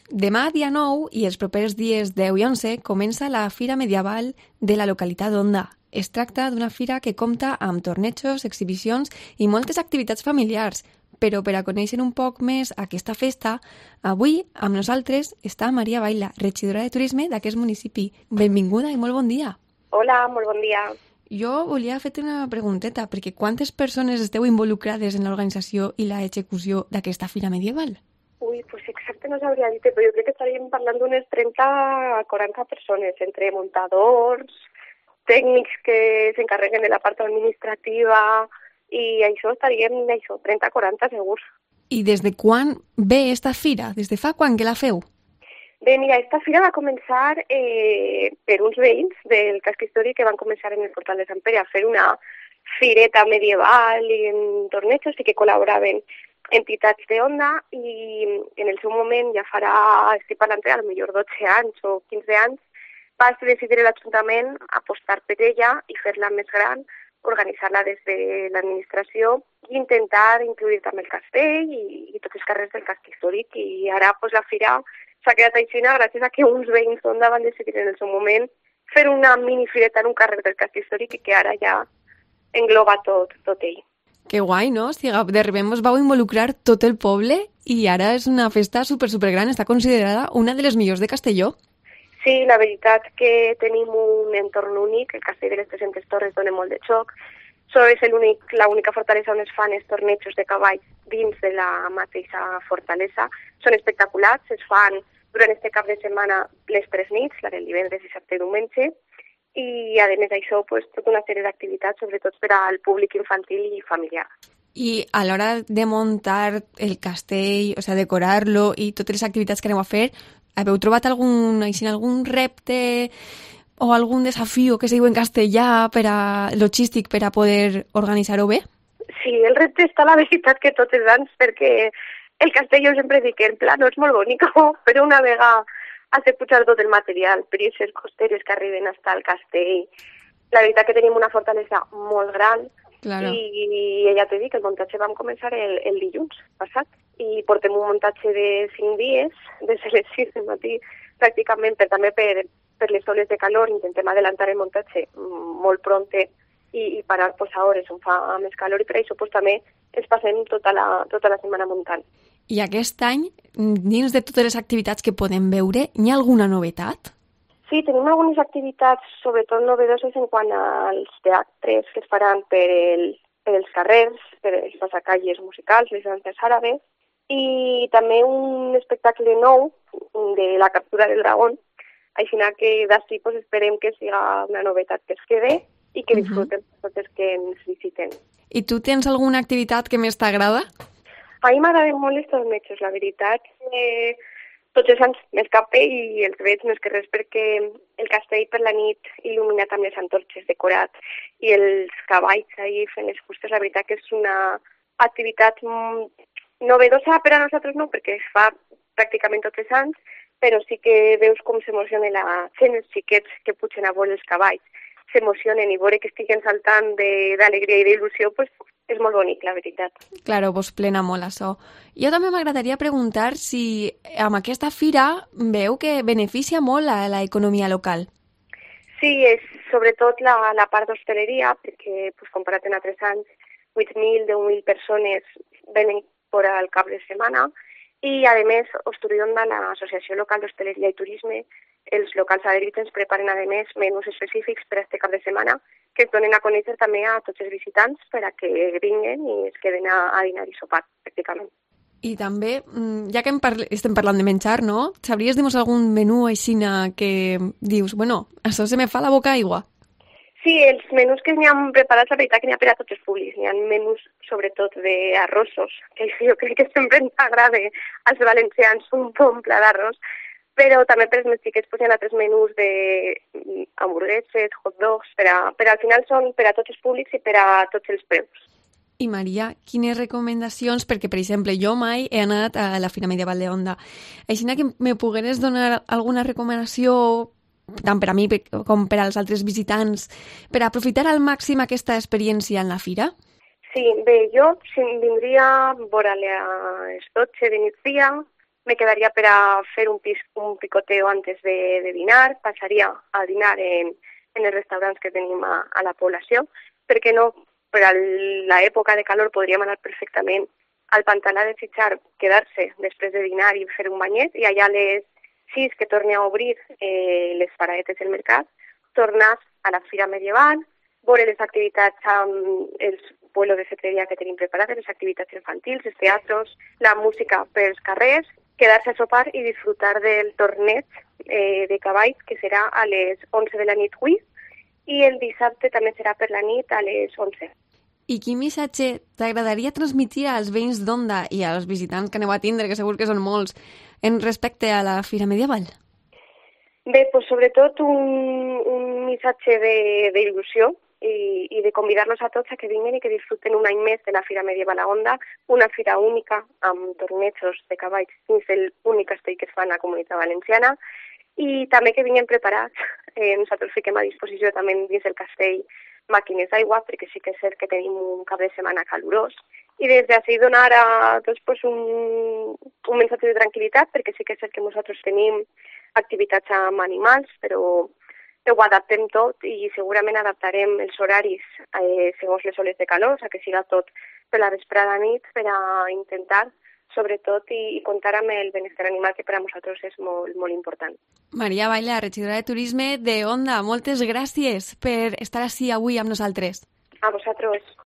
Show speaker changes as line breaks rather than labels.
Demà, dia 9, i els propers dies 10 i 11, comença la Fira Medieval de la localitat d'Onda. Es tracta d'una fira que compta amb tornejos, exhibicions i moltes activitats familiars. Però per a conèixer un poc més aquesta festa, avui amb nosaltres està Maria Baila, regidora de turisme d'aquest municipi. Benvinguda i molt bon dia.
Hola, molt bon dia.
Jo volia fer-te una pregunteta, perquè quantes persones esteu involucrades en l'organització i l'execució d'aquesta fira medieval?
Ui, pues exacte no sabria dir-te, però jo crec que estaríem parlant d'unes 30 a 40 persones, entre muntadors, tècnics que s'encarreguen de la part administrativa, i això estaríem, 30 a 40 segurs.
I des de quan ve esta fira? Des de fa quan que la feu?
Bé, mira, esta fira va començar per uns veïns del casc històric que van començar en el portal de Sant Pere a fer una fireta medieval i en tornejos i que col·laboraven entitats d'Onda i en el seu moment, ja farà, estic parlant a lo millor 12 anys o 15 anys, va decidir l'Ajuntament apostar per ella i fer-la més gran, organitzar-la des de l'administració i intentar incluir també el castell i tots els carrers del casc històric. I ara pues, la fira s'ha quedat així gràcies a que uns veïns d'Onda van decidir en el seu moment fer una minifireta en un carrer del casc històric i que ara ja engloba tot ell.
Que guai, no? O sigui, de repente vos vau involucrar tot el poble i ara és una festa supergran, està considerada una de les millors de Castelló.
Sí, la veritat que tenim un entorn únic, el castell de les 300 torres dona molt de xoc. Això és l'única fortalesa on es fan els tornejos de cavalls dins de la mateixa fortalesa. Són espectaculars, es fan durant este cap de setmana les 3 nits, la del divendres, dissabte i diumenge, i a més d'això pues, tota una sèrie d'activitats, sobretot per al públic infantil i familiar.
I a l'hora de muntar el castell, o sigui, decorar-lo i totes les activitats que aneu a fer, heu trobat algun repte o algun desafiu que se diu en castellà logístic per a poder organitzar-ho bé?
Sí, el repte està la veritat que tots els anys, perquè el castell jo sempre dic que el plano és molt bonic, però una vegada has de pujar tot el material, per aquestes costeres que arriben fins al castell. La veritat que tenim una fortalesa molt gran, claro. I ja t'he dit que el muntatge vam començar el dilluns passat i portem un muntatge de 5 dies, des de les 6 del matí, pràcticament també per les oles de calor intentem adelantar el muntatge molt prompte i parar pues, a hores on fa més calor i per això pues, també ens passem tota la setmana muntant.
I aquest any, dins de totes les activitats que podem veure, hi ha alguna novetat?
Sí, tenim algunes activitats, sobretot novedoses en quant als teatres que es faran per els carrers, per els passacalles musicals, les danses àrabes, i també un espectacle nou de la captura del dragón, així que d'ací pues, esperem que siga una novetat que es quede i que disfruten tots els que ens visiten.
I tu tens alguna activitat que més t'agrada?
A mi m'agraden molt els tornejos, la veritat. Tots els anys m'escape i els veig més que res perquè el castell per la nit il·luminat amb les antorxes decorat i els cavalls ahí fent les fustes, la veritat que és una activitat novedosa per a nosaltres no, perquè es fa pràcticament tots els anys, però sí que veus com s'emociona la gent, els xiquets que pugen a vol els cavalls, s'emocionen i veure que estiguen saltant d'alegria i d'il·lusió, pues, és molt bonic, la veritat.
Claro, vos plena molt això. Jo també m'agradaria preguntar si amb aquesta fira veu que beneficia molt a l'economia local.
Sí, és sobretot la part d'hostaleria, perquè pues, comparat amb altres anys, 8.000, 10.000 persones venen per al cap de setmana i, a més, Osturionda, l'Associació Local d'Hostaleria i Turisme, els locals adherits ens preparen, a més, menús específics per a aquest cap de setmana que es donen a conèixer també a tots els visitants per a que vinguen i es queden a dinar i sopar, pràcticament.
I també, ja que estem parlant de menjar, no? Sabries dir-nos algun menú aixina que dius, bueno, això se me fa la boca aigua?
Sí, els menús que n'hi ha preparats, la veritat que n'hi ha per a tots els públics. N'hi ha menús, sobretot, d'arrossos, que jo crec que sempre ens agrada als valencians un bon pla d'arròs, però també per als més xiquets hi ha altres menús d'hamburgueses, hot dogs, però al final són per a tots els públics i per a tots els preus.
I Maria, quines recomanacions? Perquè, per exemple, jo mai he anat a la Fira Medieval d'Onda. Així que me pogueres donar alguna recomanació, tant per a mi com per als altres visitants, per aprofitar al màxim aquesta experiència en la fira?
Sí, bé, jo vindria a veure les 12 de migdia, me quedaria per a fer un picoteo antes de dinar, passaria a dinar en els restaurants que tenim a la població, perquè no, per a l'època de calor podríem anar perfectament al Pantanal de Sitjar, quedar-se després de dinar i fer un banyet, i allà a les 6 que torni a obrir les paradetes del mercat, tornar a la fira medieval, veure les activitats amb els vuelos de cetreria que tenim preparades, les activitats infantils, els teatres, la música pels carrers, quedar-se a sopar i disfrutar del torneig de cavalls, que serà a les 11 de la nit avui, i el dissabte també serà per la nit a les 11.
I quin missatge t'agradaria transmitir als veïns d'Onda i als visitants que aneu a tindre, que segur que són molts, en respecte a la Fira Medieval?
Bé, pues sobretot un missatge d'il·lusió i de convidar-los a tots a que vinguin i que disfruten un any més de la Fira Medieval a Onda, una fira única amb tornejos de cavalls dins l'únic castell que es fa en la Comunitat Valenciana, i també que vinguin preparats. Nosaltres fiquem a disposició també dins el castell màquines d'aigua, perquè sí que és cert que tenim un cap de setmana calorós, i des d'ací donar a tots pues, un missatge de tranquil·litat, perquè sí que és cert que nosaltres tenim activitats amb animals, però ho adaptem tot i segurament adaptarem els horaris segons les oles de calor, que siga tot per la vesprada nit, per a intentar sobretot i comptar amb el benestar animal, que per a nosaltres és molt, molt important.
Maria Baila, regidora de Turisme de Onda, moltes gràcies per estar ací avui amb nosaltres.
A vosaltres.